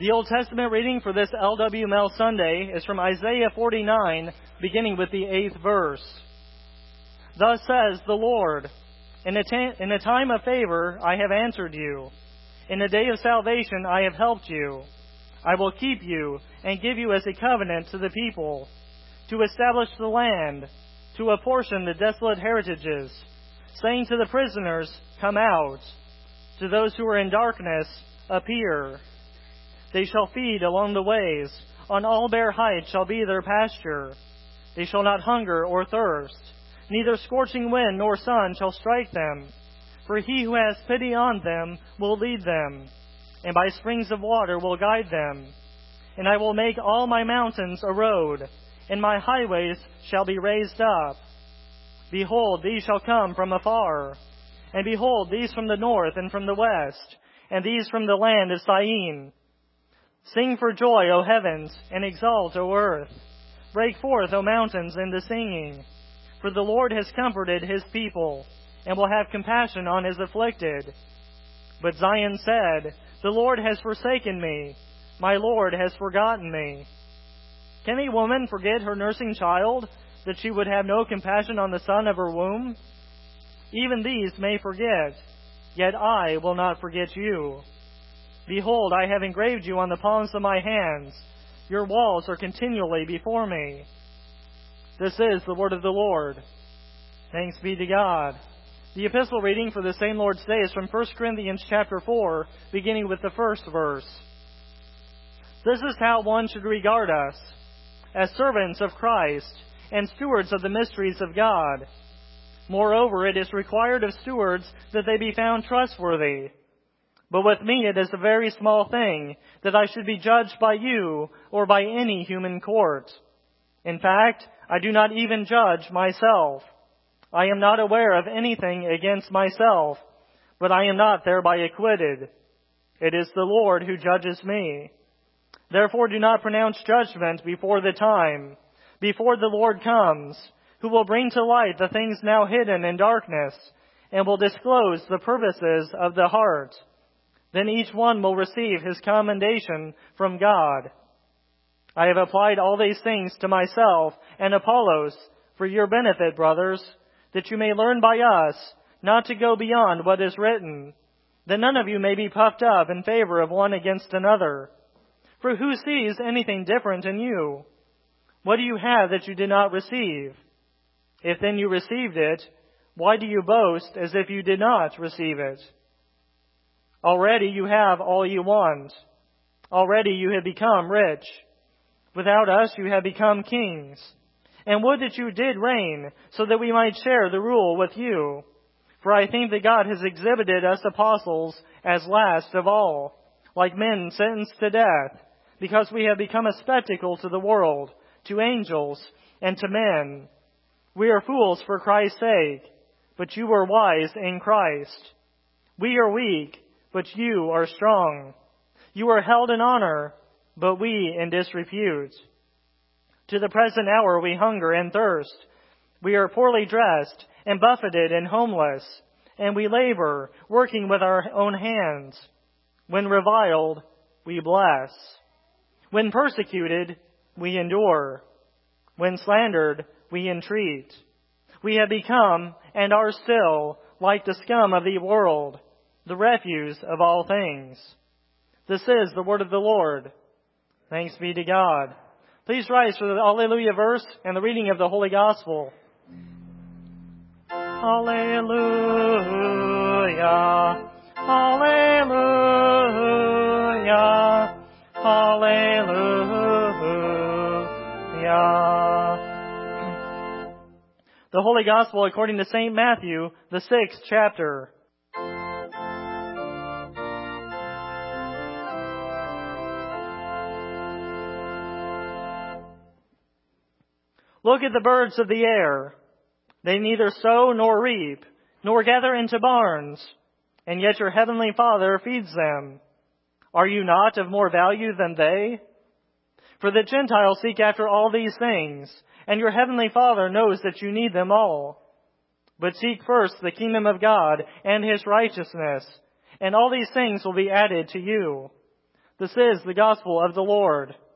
The Old Testament reading for this LWML Sunday is from Isaiah 49, beginning with the 8th verse. Thus says the Lord, in a time of favor I have answered you. In a day of salvation I have helped you. I will keep you and give you as a covenant to the people, to establish the land, to apportion the desolate heritages, saying to the prisoners, come out. To those who are in darkness, appear. They shall feed along the ways. On all bare heights shall be their pasture. They shall not hunger or thirst. Neither scorching wind nor sun shall strike them. For he who has pity on them will lead them, and by springs of water will guide them. And I will make all my mountains a road, and my highways shall be raised up. Behold, these shall come from afar. And behold, these from the north and from the west, and these from the land of Syene. Sing for joy, O heavens, and exult, O earth. Break forth, O mountains, into singing. For the Lord has comforted his people, and will have compassion on his afflicted. But Zion said, the Lord has forsaken me. My Lord has forgotten me. Can a woman forget her nursing child, that she would have no compassion on the son of her womb? Even these may forget, yet I will not forget you. Behold, I have engraved you on the palms of my hands. Your walls are continually before me. This is the word of the Lord. Thanks be to God. The epistle reading for the same Lord's Day is from 1 Corinthians chapter 4, beginning with the first verse. This is how one should regard us, as servants of Christ and stewards of the mysteries of God. Moreover, it is required of stewards that they be found trustworthy. But with me it is a very small thing that I should be judged by you or by any human court. In fact, I do not even judge myself. I am not aware of anything against myself, but I am not thereby acquitted. It is the Lord who judges me. Therefore do not pronounce judgment before the time, before the Lord comes, who will bring to light the things now hidden in darkness, and will disclose the purposes of the heart. Then each one will receive his commendation from God. I have applied all these things to myself and Apollos for your benefit, brothers, that you may learn by us not to go beyond what is written, that none of you may be puffed up in favor of one against another. For who sees anything different in you? What do you have that you did not receive? If then you received it, why do you boast as if you did not receive it? Already you have all you want. Already you have become rich. Without us you have become kings. And would that you did reign, so that we might share the rule with you. For I think that God has exhibited us apostles as last of all, like men sentenced to death, because we have become a spectacle to the world, to angels, and to men. We are fools for Christ's sake, but you are wise in Christ. We are weak, but you are strong. You are held in honor, but we in disrepute. To the present hour we hunger and thirst. We are poorly dressed and buffeted and homeless, and we labor, working with our own hands. When reviled, we bless. When persecuted, we endure. When slandered, we entreat. We have become, and are still, like the scum of the world, the refuse of all things. This is the word of the Lord. Thanks be to God. Please rise for the Alleluia verse and the reading of the Holy Gospel. Alleluia, Alleluia, Alleluia. The Holy Gospel according to St. Matthew, the 6th chapter. Look at the birds of the air. They neither sow nor reap, nor gather into barns, and yet your heavenly Father feeds them. Are you not of more value than they? For the Gentiles seek after all these things, and your heavenly Father knows that you need them all. But seek first the kingdom of God and his righteousness, and all these things will be added to you. This is the gospel of the Lord.